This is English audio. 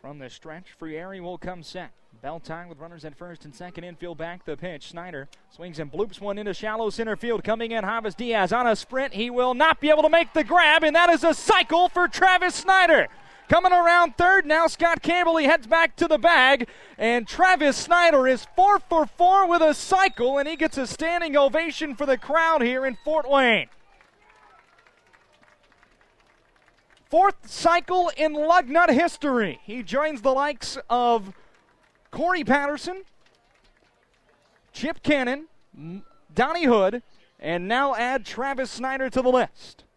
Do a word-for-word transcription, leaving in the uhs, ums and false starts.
From the stretch, Frieri will come set. Bell tied with runners at first and second, infield back the pitch. Snyder swings and bloops one into shallow center field. Coming in, Javis Diaz on a sprint. He will not be able to make the grab, and that is a cycle for Travis Snyder. Coming around third, now Scott Campbell, he heads back to the bag, and Travis Snyder is four for four with a cycle, and he gets a standing ovation for the crowd here in Fort Wayne. Fourth cycle in Lugnut history. He joins the likes of Corey Patterson, Chip Cannon, Donnie Hood, and now add Travis Snyder to the list.